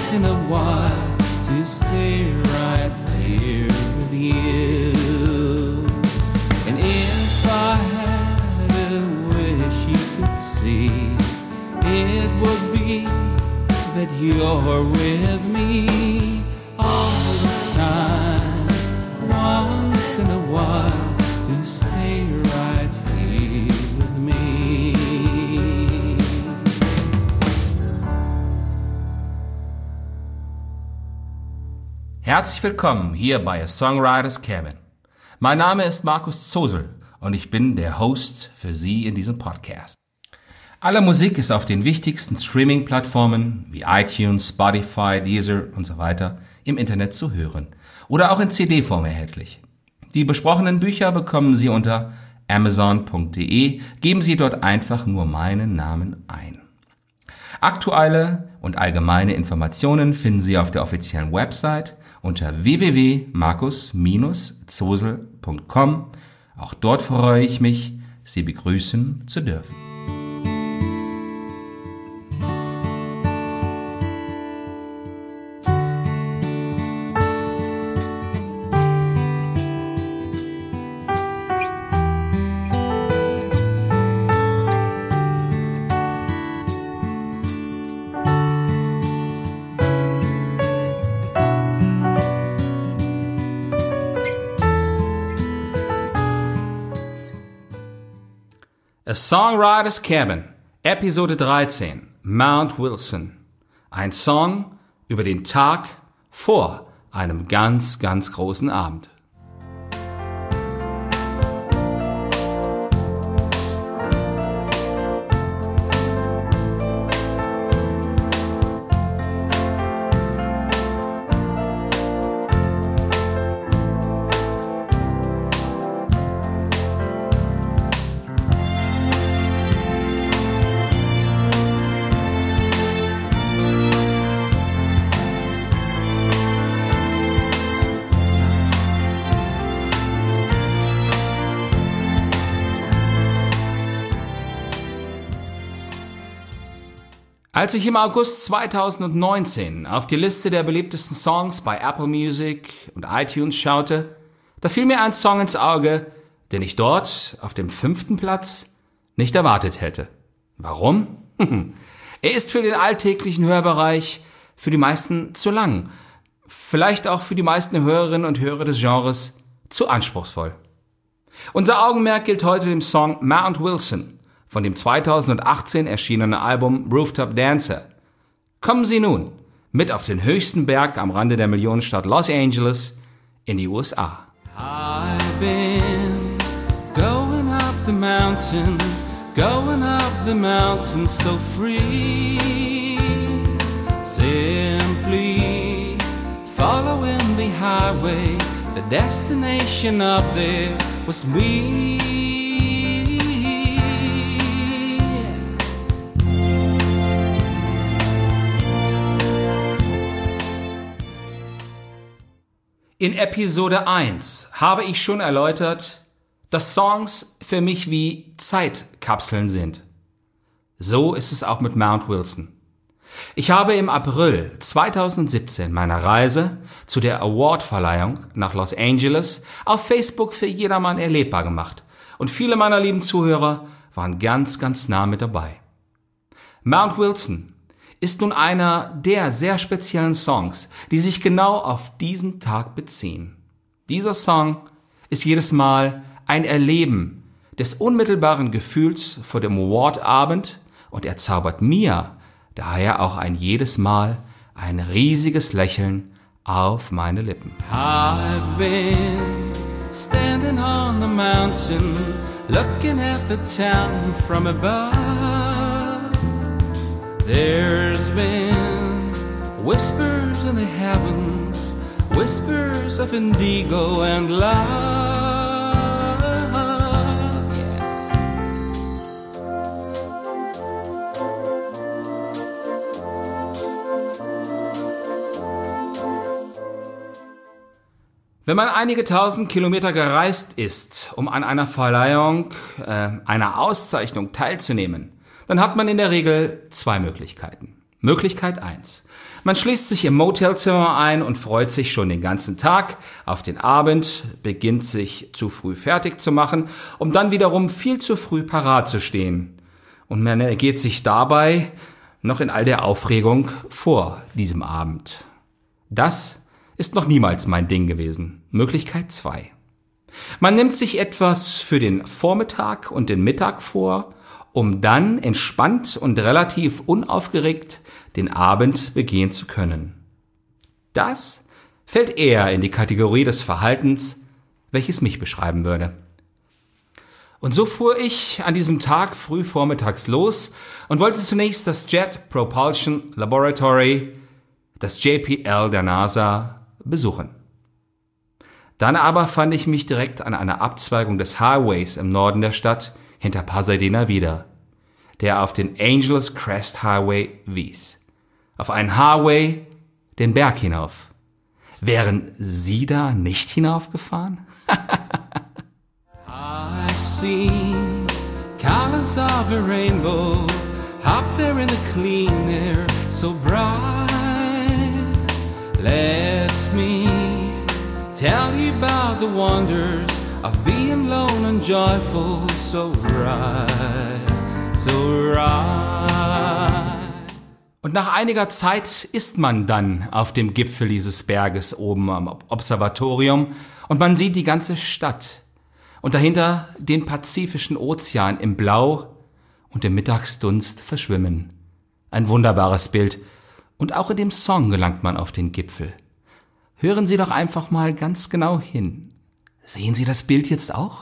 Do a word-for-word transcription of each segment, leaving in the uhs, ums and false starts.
once in a while to stay right there with you. And if I had a wish you could see, it would be that you're with me all the time, once in a while to stay right here with me. Herzlich willkommen hier bei A Songwriter's Cabin. Mein Name ist Markus Zosel und ich bin der Host für Sie in diesem Podcast. Alle Musik ist auf den wichtigsten Streaming-Plattformen wie iTunes, Spotify, Deezer und so weiter im Internet zu hören oder auch in C D-Form erhältlich. Die besprochenen Bücher bekommen Sie unter amazon punkt de, geben Sie dort einfach nur meinen Namen ein. Aktuelle und allgemeine Informationen finden Sie auf der offiziellen Website unter w w w punkt markus zosel punkt com. Auch dort freue ich mich, Sie begrüßen zu dürfen. A Songwriter's Cabin, Episode dreizehn, Mount Wilson. Ein Song über den Tag vor einem ganz, ganz großen Abend. Als ich im August zweitausendneunzehn auf die Liste der beliebtesten Songs bei Apple Music und iTunes schaute, da fiel mir ein Song ins Auge, den ich dort auf dem fünften Platz nicht erwartet hätte. Warum? Er ist für den alltäglichen Hörbereich für die meisten zu lang, vielleicht auch für die meisten Hörerinnen und Hörer des Genres zu anspruchsvoll. Unser Augenmerk gilt heute dem Song Mount Wilson von dem zweitausendachtzehn erschienenen Album Rooftop Dancer. Kommen Sie nun mit auf den höchsten Berg am Rande der Millionenstadt Los Angeles in die U S A. I've been going up the mountain, going up the mountain so free, simply following the highway, the destination up there was me. In Episode eins habe ich schon erläutert, dass Songs für mich wie Zeitkapseln sind. So ist es auch mit Mount Wilson. Ich habe im April zweitausendsiebzehn meine Reise zu der Awardverleihung nach Los Angeles auf Facebook für jedermann erlebbar gemacht und viele meiner lieben Zuhörer waren ganz, ganz nah mit dabei. Mount Wilson ist nun einer der sehr speziellen Songs, die sich genau auf diesen Tag beziehen. Dieser Song ist jedes Mal ein Erleben des unmittelbaren Gefühls vor dem Award-Abend und er zaubert mir daher auch ein jedes Mal ein riesiges Lächeln auf meine Lippen. I've been standing on the mountain, looking at the town from above. There's been whispers in the heavens, whispers of indigo and love. Wenn man einige tausend Kilometer gereist ist, um an einer Verleihung, äh, einer Auszeichnung teilzunehmen, dann hat man in der Regel zwei Möglichkeiten. Möglichkeit eins. Man schließt sich im Motelzimmer ein und freut sich schon den ganzen Tag auf den Abend, beginnt sich zu früh fertig zu machen, um dann wiederum viel zu früh parat zu stehen. Und man ergeht sich dabei noch in all der Aufregung vor diesem Abend. Das ist noch niemals mein Ding gewesen. Möglichkeit zwei. Man nimmt sich etwas für den Vormittag und den Mittag vor, um dann entspannt und relativ unaufgeregt den Abend begehen zu können. Das fällt eher in die Kategorie des Verhaltens, welches mich beschreiben würde. Und so fuhr ich an diesem Tag früh vormittags los und wollte zunächst das Jet Propulsion Laboratory, das J P L der NASA, besuchen. Dann aber fand ich mich direkt an einer Abzweigung des Highways im Norden der Stadt hinter Pasadena wieder, der auf den Angeles Crest Highway wies. Auf einen Highway den Berg hinauf. Wären Sie da nicht hinaufgefahren? I've seen colors of a rainbow up there in the clean air, so bright. Let me tell you about the wonders of being lone and joyful, so right, so right. Und nach einiger Zeit ist man dann auf dem Gipfel dieses Berges oben am Observatorium und man sieht die ganze Stadt und dahinter den Pazifischen Ozean im Blau und im Mittagsdunst verschwimmen. Ein wunderbares Bild und auch in dem Song gelangt man auf den Gipfel. Hören Sie doch einfach mal ganz genau hin. Sehen Sie das Bild jetzt auch?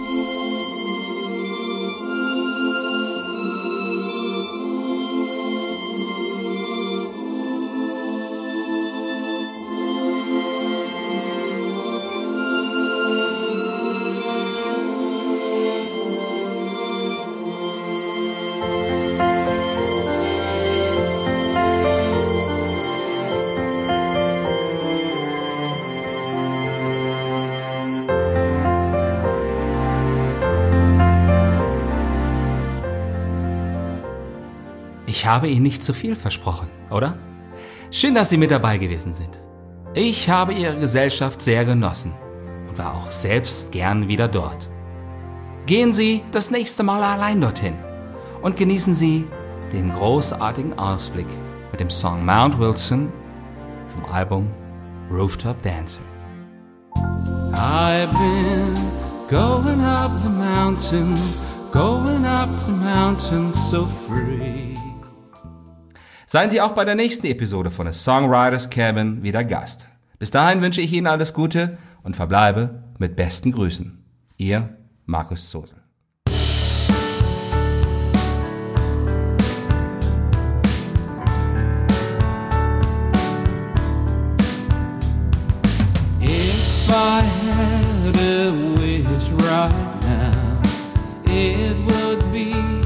Ich habe Ihnen nicht zu viel versprochen, oder? Schön, dass Sie mit dabei gewesen sind. Ich habe Ihre Gesellschaft sehr genossen und war auch selbst gern wieder dort. Gehen Sie das nächste Mal allein dorthin und genießen Sie den großartigen Ausblick mit dem Song Mount Wilson vom Album Rooftop Dancer. I've been going up the mountain, going up the mountain so free. Seien Sie auch bei der nächsten Episode von The Songwriters Cabin wieder Gast. Bis dahin wünsche ich Ihnen alles Gute und verbleibe mit besten Grüßen. Ihr Markus Zosel. If I had a wish right now, it would be